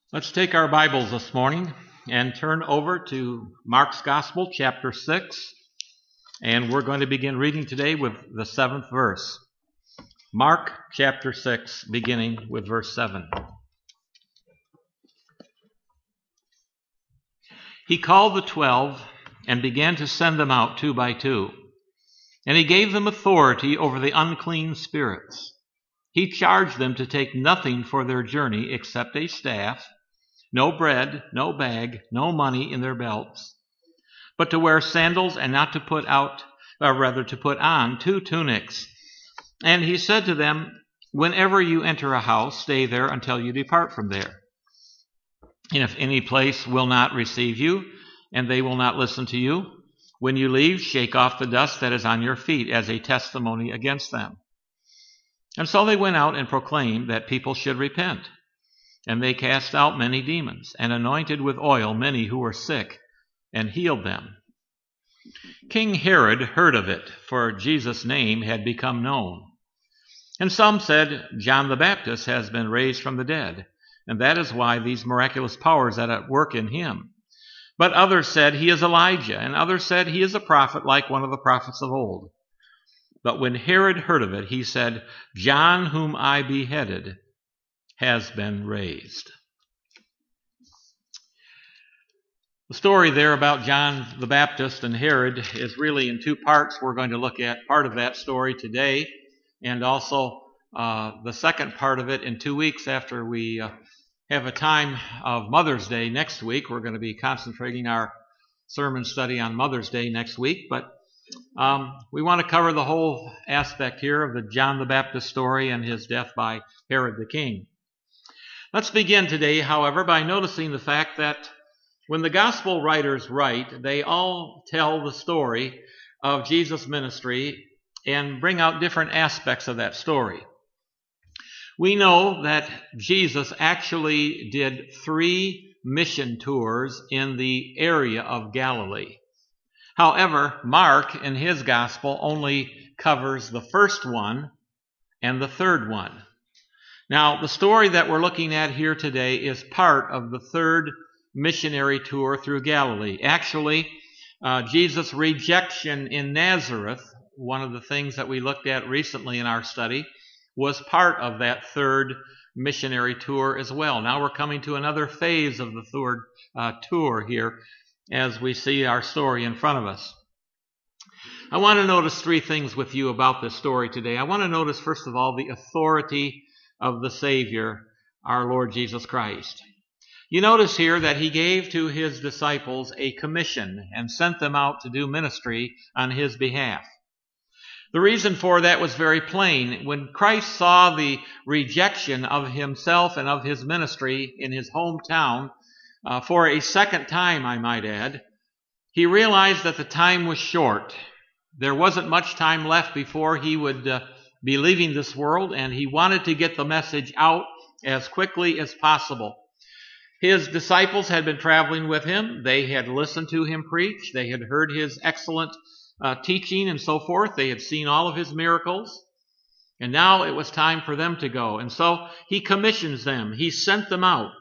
Let's take our Bibles this morning and turn over to Mark's Gospel, chapter 6, and we're going to begin reading today with the 7th verse. Mark chapter 6, beginning with verse 7. He called the 12 and began to send them out 2 by 2, and he gave them authority over the unclean spirits. He charged them to take nothing for their journey except a staff, no bread, no bag, no money in their belts, but to wear sandals and not to put on 2 tunics. And he said to them, whenever you enter a house, stay there until you depart from there. And if any place will not receive you, and they will not listen to you, when you leave, shake off the dust that is on your feet as a testimony against them. And so they went out and proclaimed that people should repent. And they cast out many demons, and anointed with oil many who were sick, and healed them. King Herod heard of it, for Jesus' name had become known. And some said, John the Baptist has been raised from the dead, and that is why these miraculous powers are at work in him. But others said, he is Elijah, and others said, he is a prophet like one of the prophets of old. But when Herod heard of it, he said, John, whom I beheaded, has been raised. The story there about John the Baptist and Herod is really in 2 parts. We're going to look at part of that story today, and also the second part of it in 2 weeks after we have a time of Mother's Day next week. We're going to be concentrating our sermon study on Mother's Day next week, but we want to cover the whole aspect here of the John the Baptist story and his death by Herod the king. Let's begin today, however, by noticing the fact that when the gospel writers write, they all tell the story of Jesus' ministry and bring out different aspects of that story. We know that Jesus actually did 3 mission tours in the area of Galilee. However, Mark in his gospel only covers the first one and the third one. Now, the story that we're looking at here today is part of the 3rd missionary tour through Galilee. Actually, Jesus' rejection in Nazareth, one of the things that we looked at recently in our study, was part of that 3rd missionary tour as well. Now we're coming to another phase of the 3rd tour here as we see our story in front of us. I want to notice 3 things with you about this story today. I want to notice, first of all, the authority of the Savior, our Lord Jesus Christ. You notice here that he gave to his disciples a commission and sent them out to do ministry on his behalf. The reason for that was very plain. When Christ saw the rejection of himself and of his ministry in his hometown, for a second time, I might add, he realized that the time was short. There wasn't much time left before he would be leaving this world, and he wanted to get the message out as quickly as possible. His disciples had been traveling with him. They had listened to him preach. They had heard his excellent teaching and so forth. They had seen all of his miracles. And now it was time for them to go. And so he commissions them. He sent them out.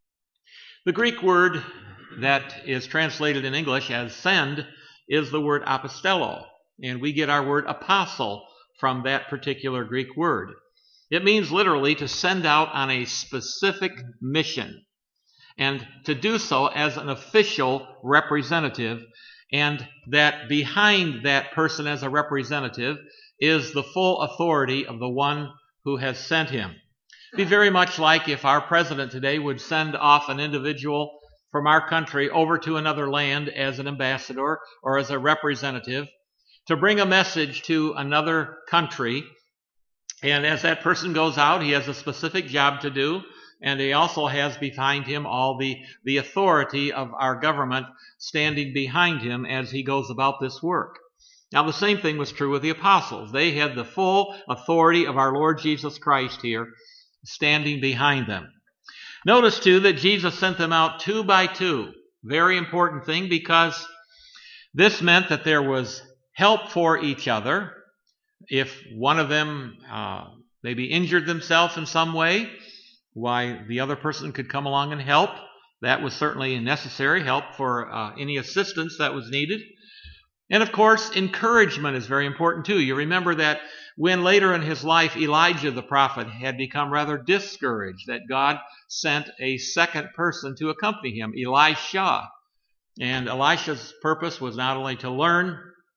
The Greek word that is translated in English as send is the word apostello. And we get our word apostle from that particular Greek word. It means literally to send out on a specific mission, and to do so as an official representative, and that behind that person as a representative is the full authority of the one who has sent him. It'd be very much like if our president today would send off an individual from our country over to another land as an ambassador or as a representative to bring a message to another country. And as that person goes out, he has a specific job to do, and he also has behind him all the authority of our government standing behind him as he goes about this work. Now, the same thing was true with the apostles. They had the full authority of our Lord Jesus Christ here standing behind them. Notice, too, that Jesus sent them out 2 by 2. Very important thing, because this meant that there was help for each other. If one of them maybe injured themselves in some way, why the other person could come along and help. That was certainly necessary, help for any assistance that was needed. And of course, encouragement is very important too. You remember that when later in his life Elijah the prophet had become rather discouraged, that God sent a second person to accompany him, Elisha. And Elisha's purpose was not only to learn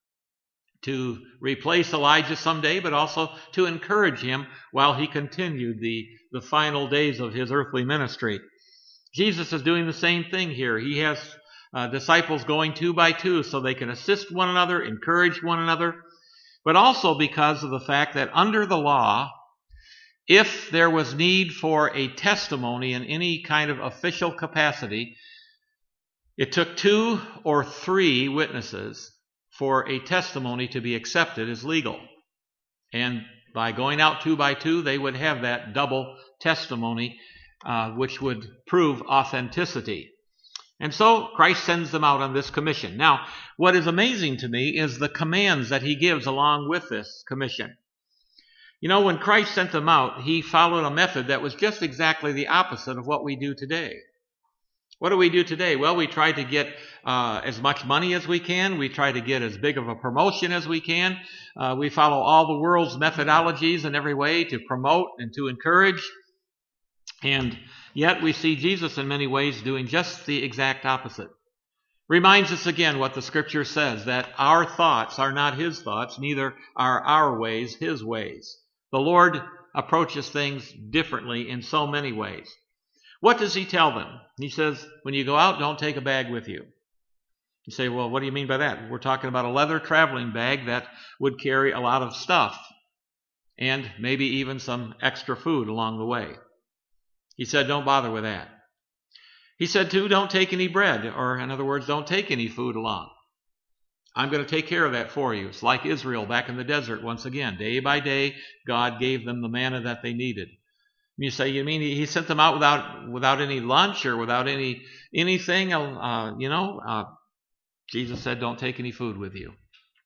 to replace Elijah someday, but also to encourage him while he continued the final days of his earthly ministry. Jesus is doing the same thing here. He has disciples going 2 by 2 so they can assist one another, encourage one another, but also because of the fact that under the law, if there was need for a testimony in any kind of official capacity, it took 2 or 3 witnesses for a testimony to be accepted as legal. And by going out 2 by 2, they would have that double testimony, which would prove authenticity. And so Christ sends them out on this commission. Now, what is amazing to me is the commands that he gives along with this commission. You know, when Christ sent them out, he followed a method that was just exactly the opposite of what we do today. What do we do today? Well, we try to get as much money as we can. We try to get as big of a promotion as we can. We follow all the world's methodologies in every way to promote and to encourage. And yet we see Jesus in many ways doing just the exact opposite. Reminds us again what the Scripture says, that our thoughts are not his thoughts, neither are our ways his ways. The Lord approaches things differently in so many ways. What does he tell them? He says, when you go out, don't take a bag with you. You say, well, what do you mean by that? We're talking about a leather traveling bag that would carry a lot of stuff and maybe even some extra food along the way. He said, don't bother with that. He said, too, don't take any bread, or in other words, don't take any food along. I'm going to take care of that for you. It's like Israel back in the desert once again. Day by day, God gave them the manna that they needed. You say, you mean he sent them out without any lunch or without anything? Jesus said, don't take any food with you.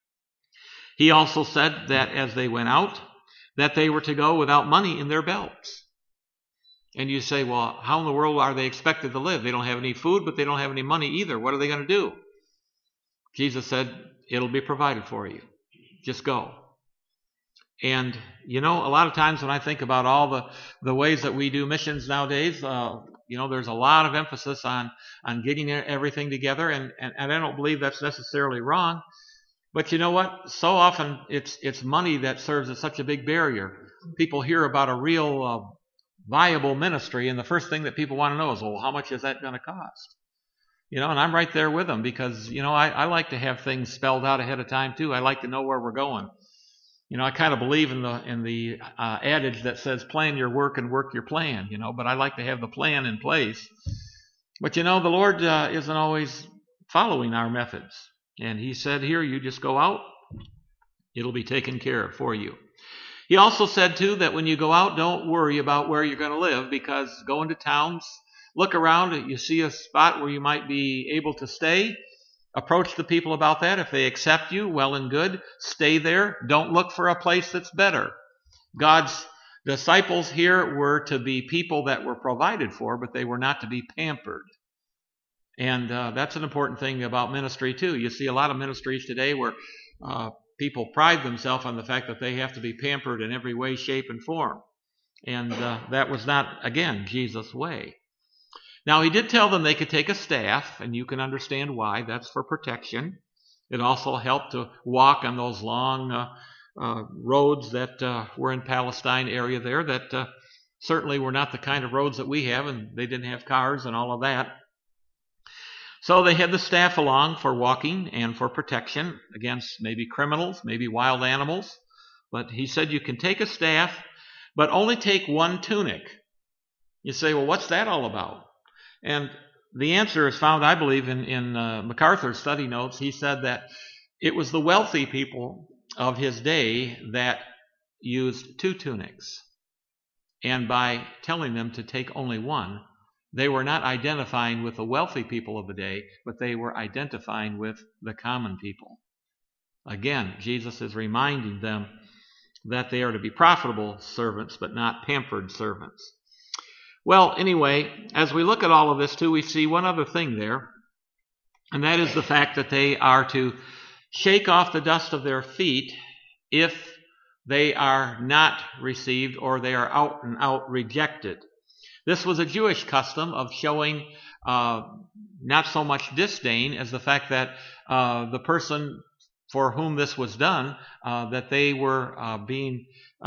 He also said that as they went out, that they were to go without money in their belts. And you say, well, how in the world are they expected to live? They don't have any food, but they don't have any money either. What are they going to do? Jesus said, it'll be provided for you. Just go. And, a lot of times when I think about all the ways that we do missions nowadays, there's a lot of emphasis on getting everything together, and I don't believe that's necessarily wrong. But you know what? So often it's money that serves as such a big barrier. People hear about a real viable ministry, and the first thing that people want to know is, well, how much is that going to cost? And I'm right there with them because, I like to have things spelled out ahead of time too. I like to know where we're going. I kind of believe in the adage that says plan your work and work your plan, but I like to have the plan in place. But the Lord isn't always following our methods. And he said here, you just go out, it'll be taken care of for you. He also said too that when you go out, don't worry about where you're going to live, because go into towns, look around, you see a spot where you might be able to stay. Approach the people about that. If they accept you, well and good. Stay there. Don't look for a place that's better. God's disciples here were to be people that were provided for, but they were not to be pampered. And that's an important thing about ministry too. You see a lot of ministries today where people pride themselves on the fact that they have to be pampered in every way, shape, and form. And that was not, again, Jesus' way. Now, he did tell them they could take a staff, and you can understand why. That's for protection. It also helped to walk on those long roads that were in Palestine area there that certainly were not the kind of roads that we have, and they didn't have cars and all of that. So they had the staff along for walking and for protection against maybe criminals, maybe wild animals. But he said you can take a staff, but only take one tunic. You say, well, what's that all about? And the answer is found, I believe, in MacArthur's study notes. He said that it was the wealthy people of his day that used 2 tunics. And by telling them to take only one, they were not identifying with the wealthy people of the day, but they were identifying with the common people. Again, Jesus is reminding them that they are to be profitable servants, but not pampered servants. Well, anyway, as we look at all of this too, we see one other thing there, and that is the fact that they are to shake off the dust of their feet if they are not received or they are out and out rejected. This was a Jewish custom of showing not so much disdain as the fact that the person for whom this was done, that they were being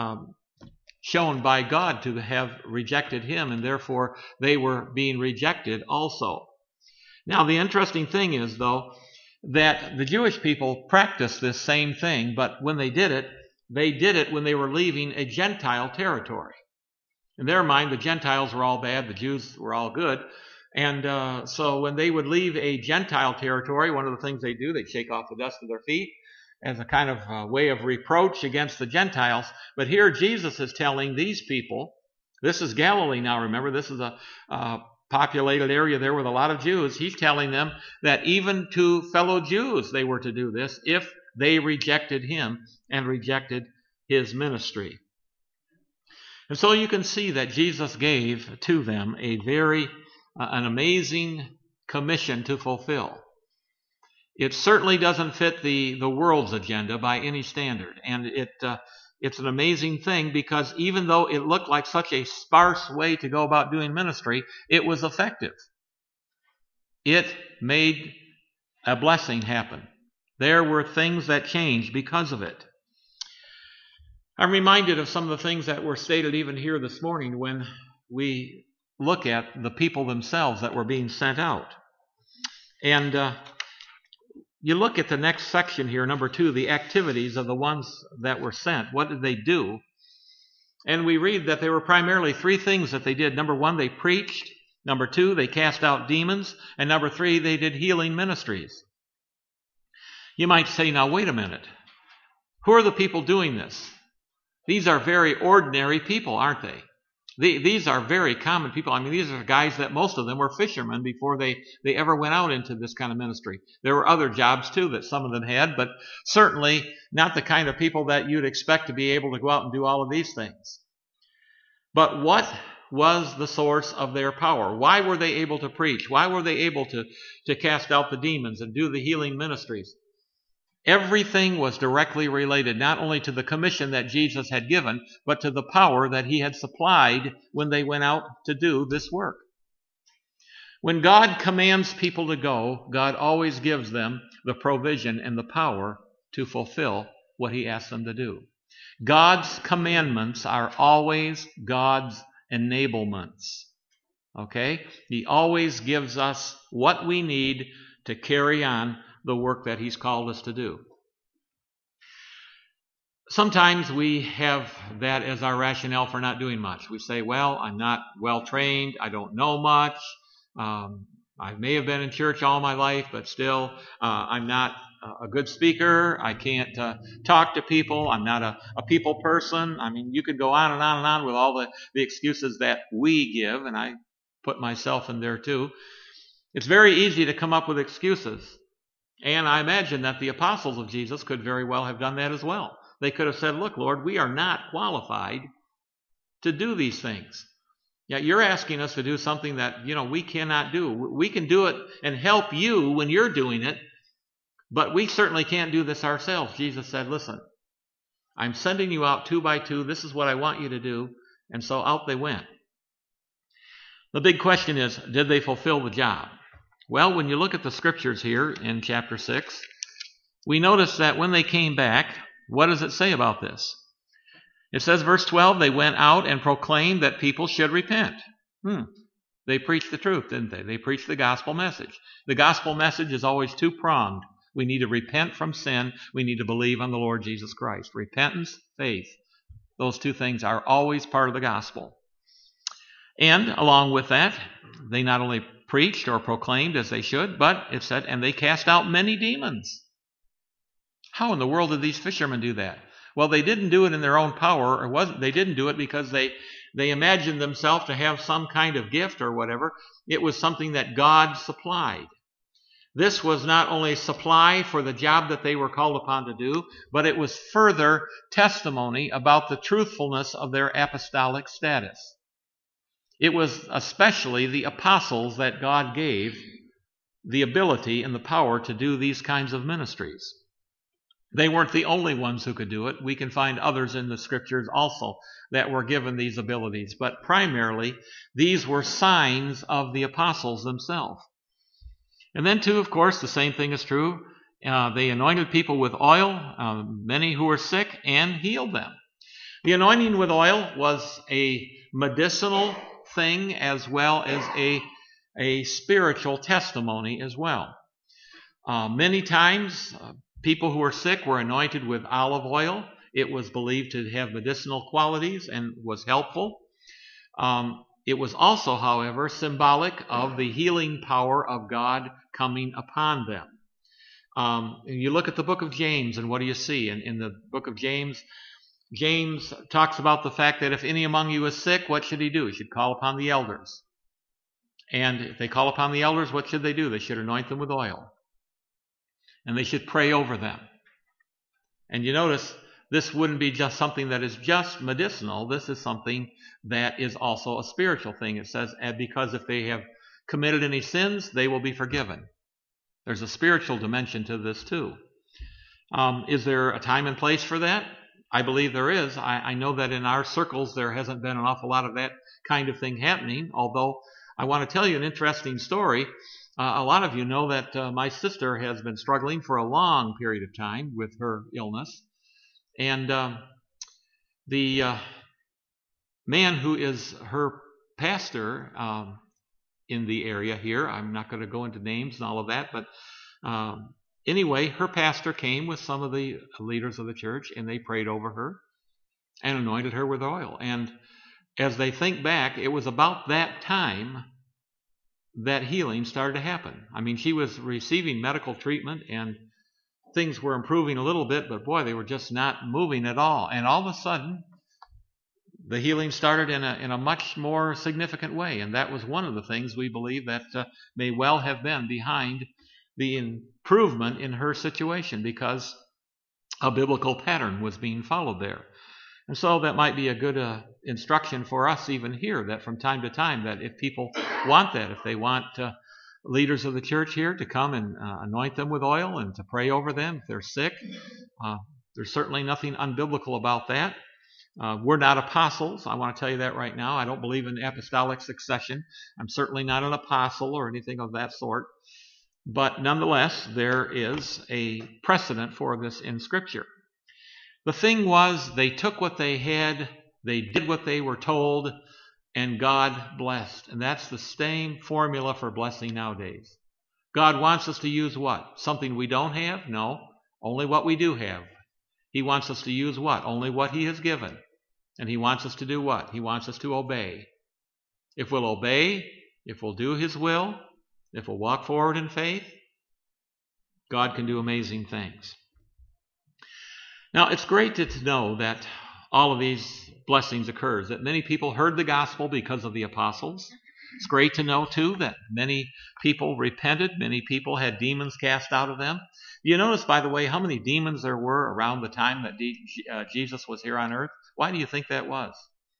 shown by God to have rejected him, and therefore they were being rejected also. Now, the interesting thing is, though, that the Jewish people practiced this same thing, but when they did it when they were leaving a Gentile territory. In their mind, the Gentiles were all bad, the Jews were all good. And so when they would leave a Gentile territory, one of the things they do, they'd shake off the dust of their feet as a kind of way of reproach against the Gentiles. But here Jesus is telling these people, this is Galilee now, remember, this is a populated area there with a lot of Jews. He's telling them that even to fellow Jews they were to do this if they rejected him and rejected his ministry. And so you can see that Jesus gave to them an amazing commission to fulfill. It certainly doesn't fit the world's agenda by any standard. And it's an amazing thing because even though it looked like such a sparse way to go about doing ministry, it was effective. It made a blessing happen. There were things that changed because of it. I'm reminded of some of the things that were stated even here this morning when we look at the people themselves that were being sent out. And you look at the next section here, number 2, the activities of the ones that were sent. What did they do? And we read that there were primarily 3 things that they did. Number 1, they preached. Number 2, they cast out demons. And number 3, they did healing ministries. You might say, now wait a minute. Who are the people doing this? These are very ordinary people, aren't they? These are very common people. I mean, these are guys that most of them were fishermen before they ever went out into this kind of ministry. There were other jobs too that some of them had, but certainly not the kind of people that you'd expect to be able to go out and do all of these things. But what was the source of their power? Why were they able to preach? Why were they able to cast out the demons and do the healing ministries? Everything was directly related not only to the commission that Jesus had given, but to the power that he had supplied when they went out to do this work. When God commands people to go, God always gives them the provision and the power to fulfill what he asks them to do. God's commandments are always God's enablements. Okay? He always gives us what we need to carry on the work that he's called us to do. Sometimes we have that as our rationale for not doing much. We say, well, I'm not well trained, I don't know much, I may have been in church all my life, but still I'm not a good speaker, I can't talk to people, I'm not a people person. I mean, you could go on and on and on with all the excuses that we give, and I put myself in there too. It's very easy to come up with excuses. And I imagine that the apostles of Jesus could very well have done that as well. They could have said, look, Lord, we are not qualified to do these things. Yet you're asking us to do something that, we cannot do. We can do it and help you when you're doing it, but we certainly can't do this ourselves. Jesus said, listen, I'm sending you out 2 by 2. This is what I want you to do. And so out they went. The big question is, did they fulfill the job? Well, when you look at the scriptures here in chapter 6, we notice that when they came back, what does it say about this? It says, verse 12, they went out and proclaimed that people should repent. They preached the truth, didn't they? They preached the gospel message. The gospel message is always 2-pronged. We need to repent from sin. We need to believe on the Lord Jesus Christ. Repentance, faith. Those 2 things are always part of the gospel. And along with that, they not only preached or proclaimed as they should, but it said, and they cast out many demons. How in the world did these fishermen do that? Well, they didn't do it in their own power, they didn't do it because they imagined themselves to have some kind of gift or whatever. It was something that God supplied. This was not only supply for the job that they were called upon to do, but it was further testimony about the truthfulness of their apostolic status. It was especially the apostles that God gave the ability and the power to do these kinds of ministries. They weren't the only ones who could do it. We can find others in the scriptures also that were given these abilities. But primarily, these were signs of the apostles themselves. And then, too, of course, the same thing is true. They anointed people with oil, many who were sick, and healed them. The anointing with oil was a medicinal thing as well as a spiritual testimony as well. Many times, people who were sick were anointed with olive oil. It was believed to have medicinal qualities and was helpful. It was also, however, symbolic of the healing power of God coming upon them. You look at the book of James, and what do you see? In the book of James, James talks about the fact that if any among you is sick, what should he do? He should call upon the elders. And if they call upon the elders, what should they do? They should anoint them with oil. And they should pray over them. And you notice, this wouldn't be just something that is just medicinal. This is something that is also a spiritual thing. It says, because if they have committed any sins, they will be forgiven. There's a spiritual dimension to this too. Is there a time and place for that? I believe there is. I know that in our circles there hasn't been an awful lot of that kind of thing happening, although I want to tell you an interesting story. A lot of you know that my sister has been struggling for a long period of time with her illness. And the man who is her pastor in the area here, I'm not going to go into names and all of that, but anyway, her pastor came with some of the leaders of the church, and they prayed over her and anointed her with oil. And as they think back, it was about that time that healing started to happen. I mean, she was receiving medical treatment, and things were improving a little bit, but boy, they were just not moving at all. And all of a sudden, the healing started in a much more significant way. And that was one of the things we believe that may well have been behind the improvement in her situation, because a biblical pattern was being followed there. And so that might be a good instruction for us even here, that from time to time, that if people want that, if they want leaders of the church here to come and anoint them with oil and to pray over them if they're sick, there's certainly nothing unbiblical about that. We're not apostles. I want to tell you that right now. I don't believe in apostolic succession. I'm certainly not an apostle or anything of that sort. But nonetheless, there is a precedent for this in Scripture. The thing was, they took what they had, they did what they were told, and God blessed. And that's the same formula for blessing nowadays. God wants us to use what? Something we don't have? No, only what we do have. He wants us to use what? Only what He has given. And He wants us to do what? He wants us to obey. If we'll obey, if we'll do His will, if we'll walk forward in faith, God can do amazing things. Now, it's great to know that all of these blessings occurs, that many people heard the gospel because of the apostles. It's great to know, too, that many people repented, many people had demons cast out of them. You notice, by the way, how many demons there were around the time that Jesus was here on earth? Why do you think that was?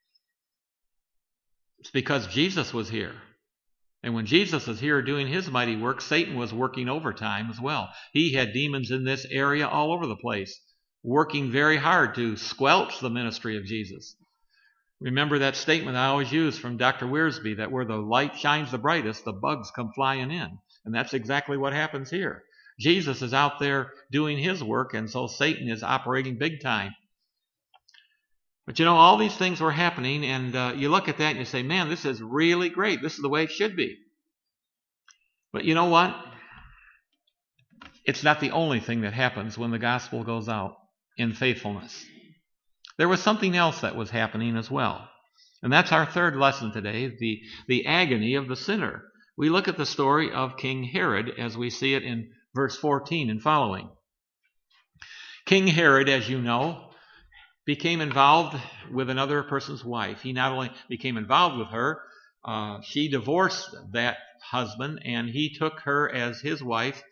It's because Jesus was here. And when Jesus was here doing His mighty work, Satan was working overtime as well. He had demons in this area all over the place, working very hard to squelch the ministry of Jesus. Remember that statement I always use from Dr. Wiersbe, that where the light shines the brightest, the bugs come flying in. And that's exactly what happens here. Jesus is out there doing His work, and so Satan is operating big time. But you know, all these things were happening, and you look at that and you say, man, this is really great. This is the way it should be. But you know what? It's not the only thing that happens when the gospel goes out in faithfulness. There was something else that was happening as well. And that's our third lesson today, the agony of the sinner. We look at the story of King Herod as we see it in verse 14 and following. King Herod, as you know, became involved with another person's wife. He not only became involved with her, she divorced that husband, and he took her as his wife.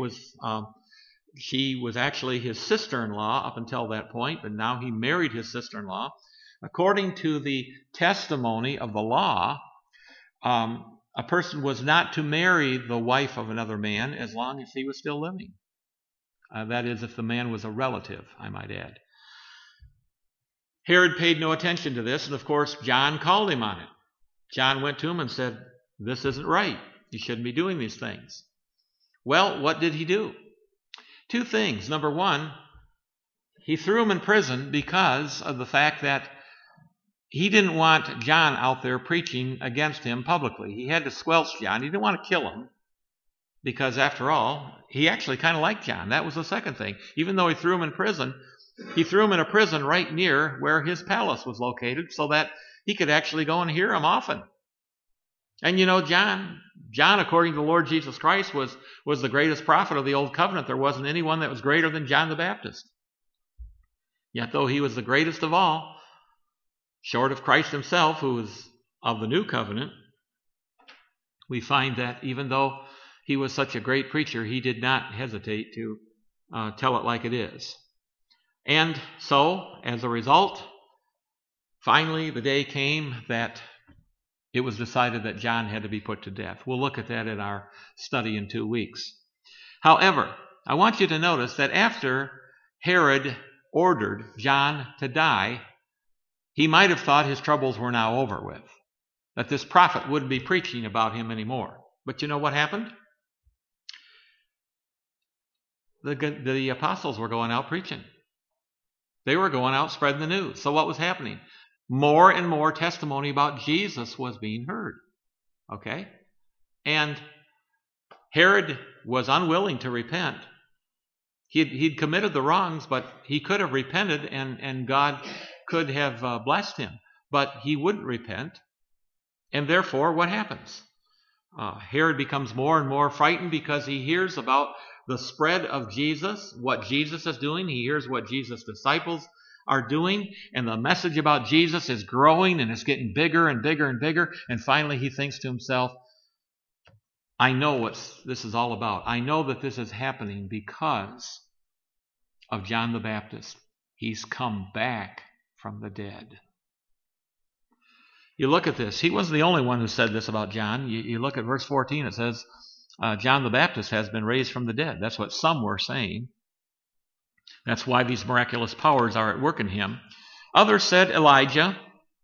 She was actually his sister-in-law up until that point, but now he married his sister-in-law. According to the testimony of the law, a person was not to marry the wife of another man as long as he was still living. That is, if the man was a relative, I might add. Herod paid no attention to this, and of course, John called him on it. John went to him and said, "This isn't right. You shouldn't be doing these things." Well, what did he do? Two things. Number one, he threw him in prison because of the fact that he didn't want John out there preaching against him publicly. He had to squelch John. He didn't want to kill him because, after all, he actually kind of liked John. That was the second thing. Even though he threw him in prison, he threw him in a prison right near where his palace was located so that he could actually go and hear him often. And you know, John, according to the Lord Jesus Christ, was the greatest prophet of the Old Covenant. There wasn't anyone that was greater than John the Baptist. Yet though he was the greatest of all, short of Christ himself, who was of the New Covenant, we find that even though he was such a great preacher, he did not hesitate to tell it like it is. And so, as a result, finally the day came that it was decided that John had to be put to death. We'll look at that in our study in 2 weeks. However, I want you to notice that after Herod ordered John to die, he might have thought his troubles were now over with, that this prophet wouldn't be preaching about him anymore. But you know what happened? The apostles were going out preaching. They were going out spreading the news. So what was happening? More and more testimony about Jesus was being heard. Okay? And Herod was unwilling to repent. He'd committed the wrongs, but he could have repented and God could have blessed him. But he wouldn't repent. And therefore, what happens? Herod becomes more and more frightened because he hears about the spread of Jesus, what Jesus is doing. He hears what Jesus' disciples are doing, and the message about Jesus is growing and it's getting bigger and bigger and bigger. And finally he thinks to himself, I know what this is all about. I know that this is happening because of John the Baptist. He's come back from the dead. You look at this. He wasn't the only one who said this about John. You look at verse 14. It says, John the Baptist has been raised from the dead. That's what some were saying. That's why these miraculous powers are at work in him. Others said Elijah.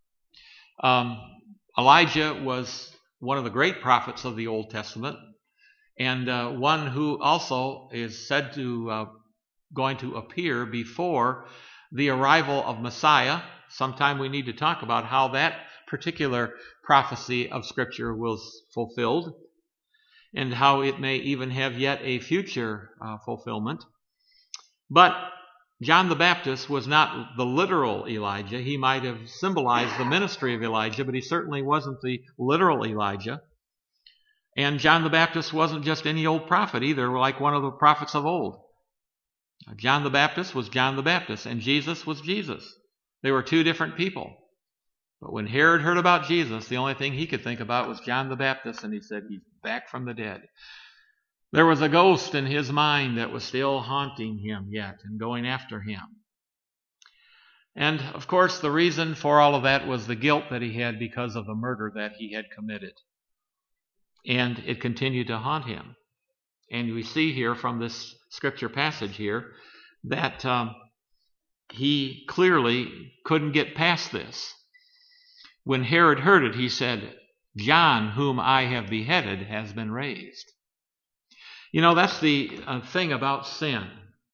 Elijah was one of the great prophets of the Old Testament, and one who also is said to going to appear before the arrival of Messiah. Sometime we need to talk about how that particular prophecy of Scripture was fulfilled, and how it may even have yet a future fulfillment. But John the Baptist was not the literal Elijah. He might have symbolized the ministry of Elijah, but he certainly wasn't the literal Elijah. And John the Baptist wasn't just any old prophet either, like one of the prophets of old. John the Baptist was John the Baptist, and Jesus was Jesus. They were two different people. But when Herod heard about Jesus, the only thing he could think about was John the Baptist, and he said, he's back from the dead. There was a ghost in his mind that was still haunting him yet and going after him. And, of course, the reason for all of that was the guilt that he had because of the murder that he had committed. And it continued to haunt him. And we see here from this scripture passage here that he clearly couldn't get past this. When Herod heard it, he said, John, whom I have beheaded, has been raised. You know, that's the thing about sin.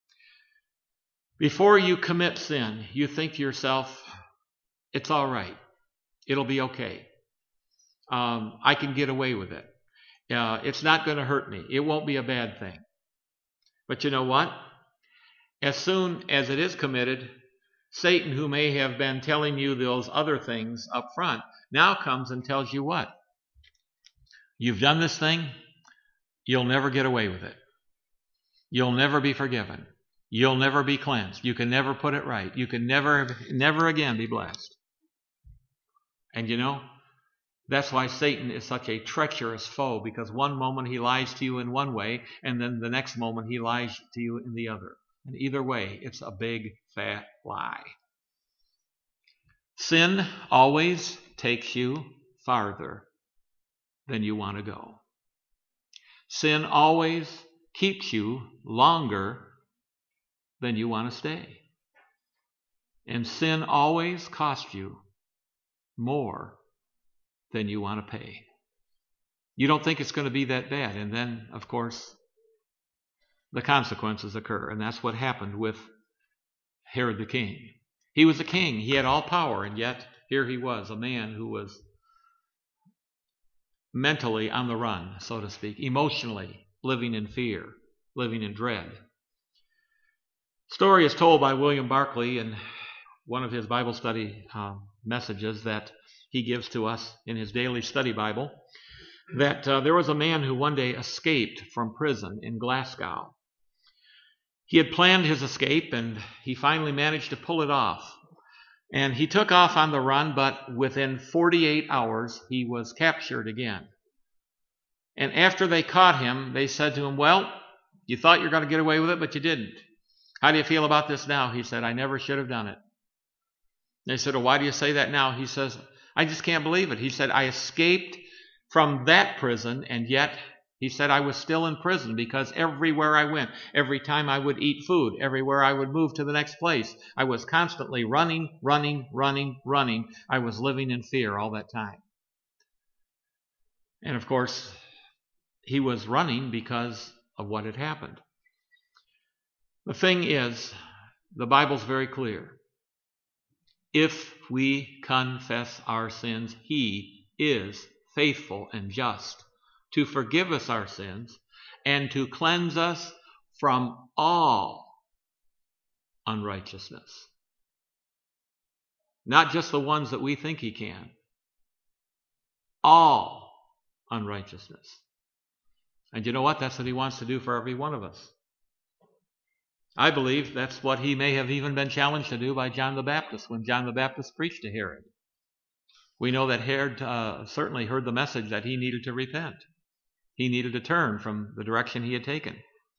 Before you commit sin, you think to yourself, it's all right. It'll be okay. I can get away with it. It's not going to hurt me. It won't be a bad thing. But you know what? As soon as it is committed, Satan, who may have been telling you those other things up front, now comes and tells you what? You've done this thing. You'll never get away with it. You'll never be forgiven. You'll never be cleansed. You can never put it right. You can never again be blessed. And you know, that's why Satan is such a treacherous foe, because one moment he lies to you in one way, and then the next moment he lies to you in the other. And either way, it's a big, fat lie. Sin always takes you farther than you want to go. Sin always keeps you longer than you want to stay. And sin always costs you more than you want to pay. You don't think it's going to be that bad. And then, of course, the consequences occur. And that's what happened with Herod the king. He was a king. He had all power. And yet, here he was, a man who was mentally on the run, so to speak, emotionally living in fear, living in dread. The story is told by William Barclay in one of his Bible study messages that he gives to us in his daily study Bible, that there was a man who one day escaped from prison in Glasgow. He had planned his escape, and he finally managed to pull it off. And he took off on the run, but within 48 hours, he was captured again. And after they caught him, they said to him, well, you thought you were going to get away with it, but you didn't. How do you feel about this now? He said, I never should have done it. They said, well, why do you say that now? He says, I just can't believe it. He said, I escaped from that prison, and yet, he said, I was still in prison because everywhere I went, every time I would eat food, everywhere I would move to the next place, I was constantly running. I was living in fear all that time. And of course, he was running because of what had happened. The thing is, the Bible's very clear. If we confess our sins, He is faithful and just to forgive us our sins and to cleanse us from all unrighteousness. Not just the ones that we think He can. All unrighteousness. And you know what? That's what He wants to do for every one of us. I believe that's what He may have even been challenged to do by John the Baptist when John the Baptist preached to Herod. We know that Herod certainly heard the message that he needed to repent. He needed to turn from the direction he had taken.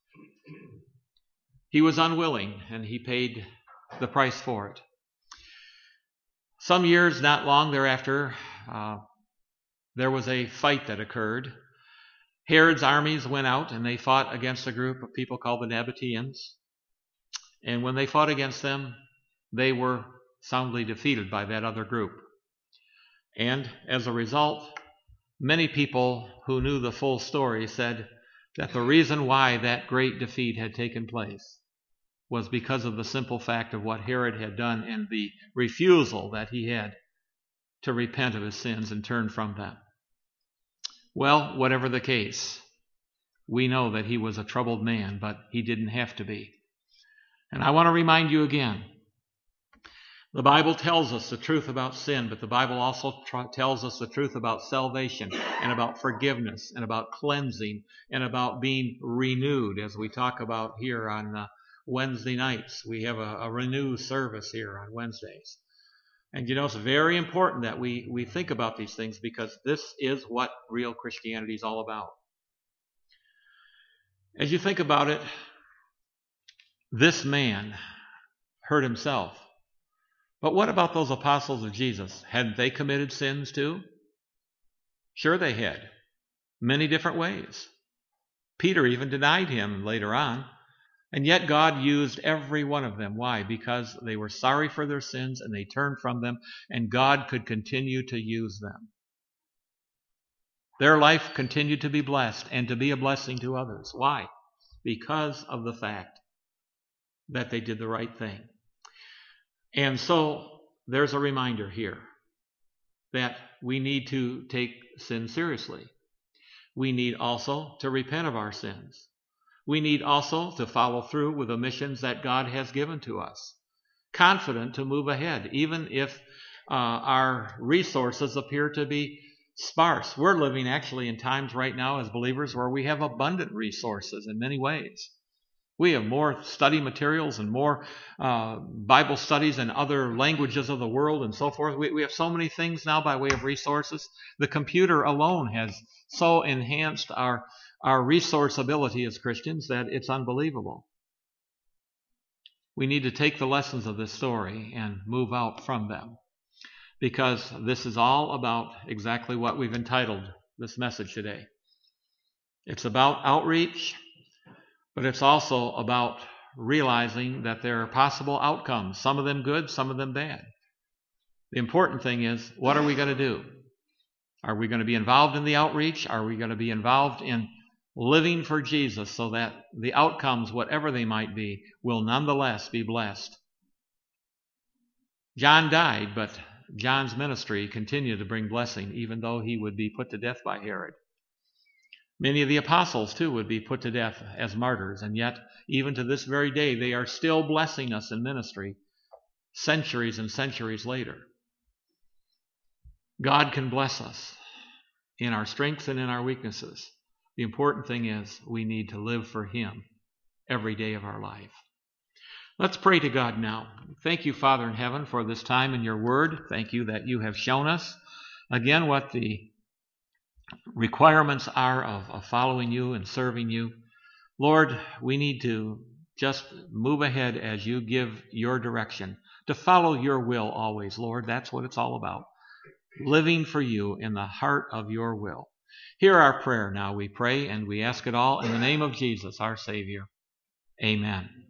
He was unwilling, and he paid the price for it. Some years not long thereafter, there was a fight that occurred. Herod's armies went out, and they fought against a group of people called the Nabateans. And when they fought against them, they were soundly defeated by that other group. And as a result, many people who knew the full story said that the reason why that great defeat had taken place was because of the simple fact of what Herod had done and the refusal that he had to repent of his sins and turn from them. Well, whatever the case, we know that he was a troubled man, but he didn't have to be. And I want to remind you again, the Bible tells us the truth about sin, but the Bible also tells us the truth about salvation and about forgiveness and about cleansing and about being renewed, as we talk about here on Wednesday nights. We have a renewed service here on Wednesdays. And you know, it's very important that we think about these things because this is what real Christianity is all about. As you think about it, this man hurt himself. But what about those apostles of Jesus? Hadn't they committed sins too? Sure they had. Many different ways. Peter even denied him later on. And yet God used every one of them. Why? Because they were sorry for their sins and they turned from them, and God could continue to use them. Their life continued to be blessed and to be a blessing to others. Why? Because of the fact that they did the right thing. And so there's a reminder here that we need to take sin seriously. We need also to repent of our sins. We need also to follow through with the missions that God has given to us, confident to move ahead, even if our resources appear to be sparse. We're living actually in times right now as believers where we have abundant resources in many ways. We have more study materials and more Bible studies in other languages of the world and so forth. We have so many things now by way of resources. The computer alone has so enhanced our resource ability as Christians that it's unbelievable. We need to take the lessons of this story and move out from them, because this is all about exactly what we've entitled this message today. It's about outreach, but it's also about realizing that there are possible outcomes, some of them good, some of them bad. The important thing is, what are we going to do? Are we going to be involved in the outreach? Are we going to be involved in living for Jesus so that the outcomes, whatever they might be, will nonetheless be blessed? John died, but John's ministry continued to bring blessing, even though he would be put to death by Herod. Many of the apostles, too, would be put to death as martyrs, and yet, even to this very day, they are still blessing us in ministry centuries and centuries later. God can bless us in our strengths and in our weaknesses. The important thing is we need to live for Him every day of our life. Let's pray to God now. Thank you, Father in heaven, for this time in your word. Thank you that you have shown us again what the requirements are of following you and serving you. Lord, we need to just move ahead as you give your direction, to follow your will always, Lord. That's what it's all about. Living for you in the heart of your will. Hear our prayer now, we pray, and we ask it all in the name of Jesus, our Savior. Amen.